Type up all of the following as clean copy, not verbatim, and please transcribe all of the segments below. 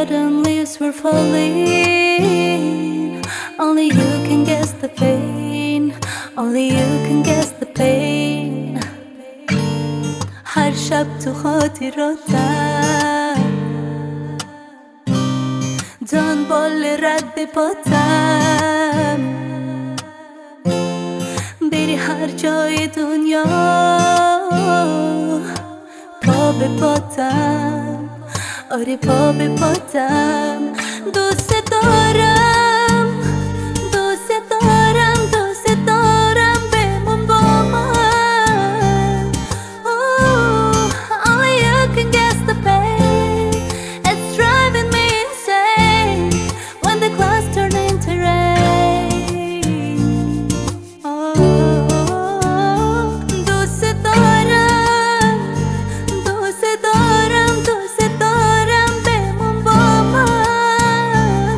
autumn leaves were falling. Only you can guess the pain. Only you can guess the pain. هر شب تو خاطراتم دنبال رد پاتم بری هر جای دنیا پا به پاتم آره پا به پاتم دوست دارم دوست دارم دوست دارم بمون با من Only you can guess the pain It's driving me insane When the clouds turn into rain دوست دارم دوست دارم دوست دارم بمون با من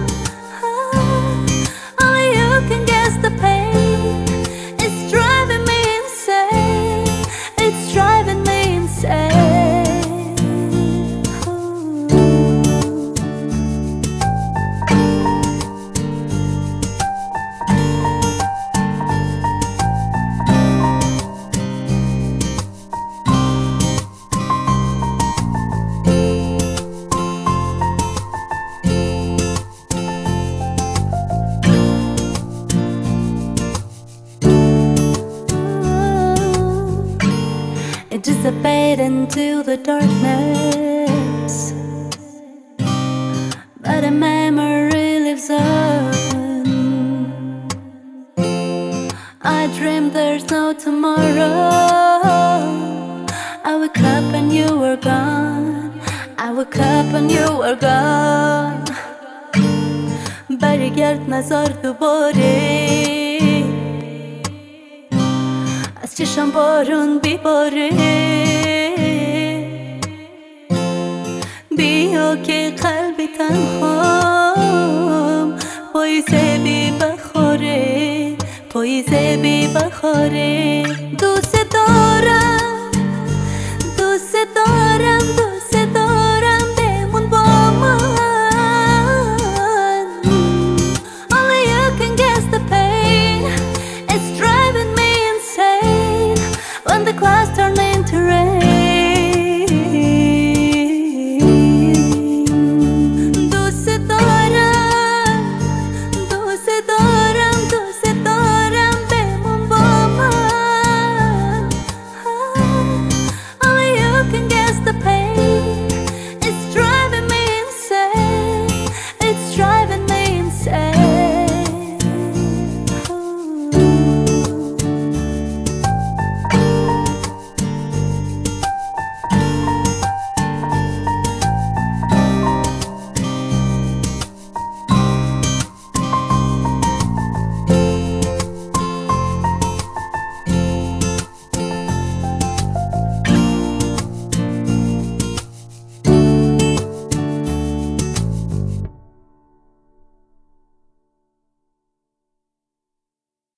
Only you can guess the pain It's driving me insane It's driving me insane It dissipated into the darkness But a memory lives on I dream there's no tomorrow I woke up and you were gone I woke up and you were gone برگرد نزار دوباره از چشم بارون بیباره بیا که قلبی تنهام پاییزه بی بخاره پاییزه بی بخاره دوست دارم